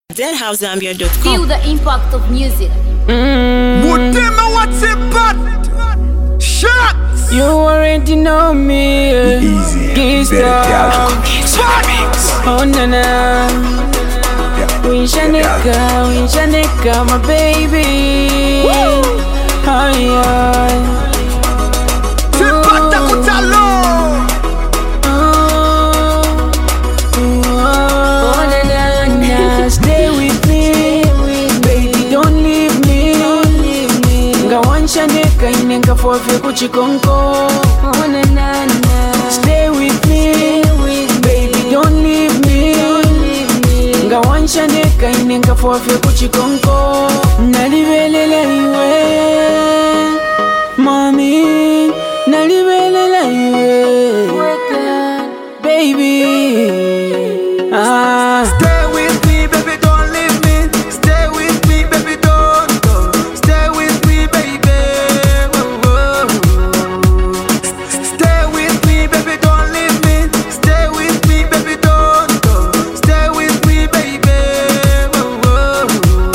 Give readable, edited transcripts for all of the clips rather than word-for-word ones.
deadhousezambia.com. Feel the impact of music. Mutema, what's it but? Shots! You already know me. Easy, Gangsta. Oh na na. Winshanika, my baby. Oh yeah. Tipata kutalo! Oh na na. Stay with me, baby, don't leave me. Ngawanshanika inenga fofe kuchikonko. Oh na na. Stay with me, baby, don't leave me. Ngawanshanika inenga fofe kuchikonko. Nalibelela iwe, mommy. Nalibelela iwe, baby. Stay with me, baby, don't leave me. Stay with me, baby, don't go. Stay with me, baby. Whoa, whoa. Stay with me, baby, don't leave me. Stay with me, baby, don't go. Stay with me, baby. Whoa, whoa.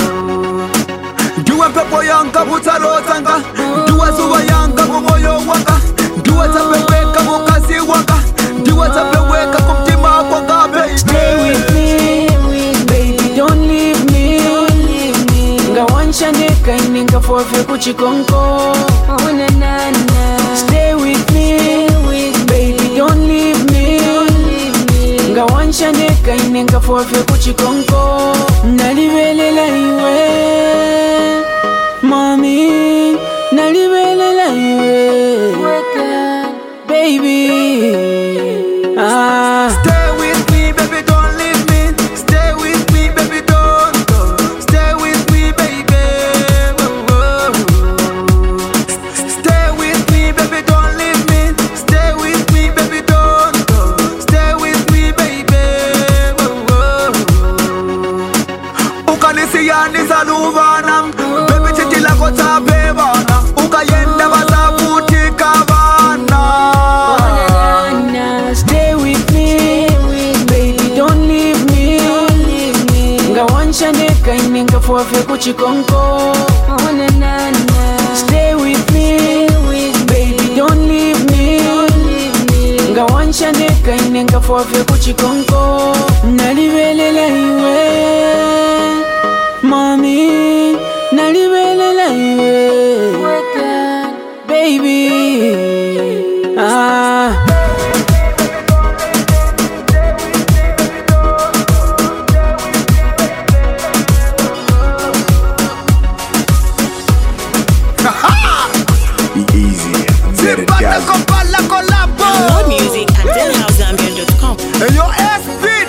Duwa pepo yanka butalo tanga. Duwa zuwa yanka kumoyo waka. Duwa tapeweka mukasi waka. Duwa tapeweka kumtima waka, baby. Stay with me, baby, don't leave me. Ngawanshanika inenga fofe kuchikonko. Oh na na na. Stay with me, baby, don't leave me. Ngawanshanika inenga fofe kuchikonko. Nalibelela iwe, mommy. Nalibelela iwe, baby. Stay with me, baby, don't leave me. Stay with me, baby, don't go. Stay with me, baby. Whoa, whoa. Stay with me, baby, don't leave me. Stay with me, baby, don't go. Stay with me, baby. Whoa, whoa. Ukanisiya nizaluvana, baby, chitila kota bebana. Ukayenda bazavutika bana. Stay with me, baby, don't leave me. Ngawanshanika inenga fofe kuchikonko. Oh na na na. Stay with me, baby, don't leave me. Ngawanshanika inenga fofe kuchikonko. Nalibelela iwe, mommy. Nalibelela iwe, baby. Easy, very Tipata jazzy. kopala kolabo. More music at deadhousezambia.com. And your S-Beat,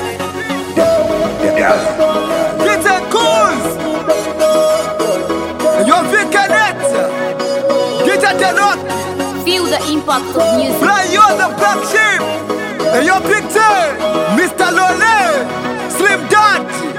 get a cause. And your Vicanet, get a Denot, Feel the impact of music. fly you the black sheep. And your Big Tay, Mr. Lole, Slim Dad.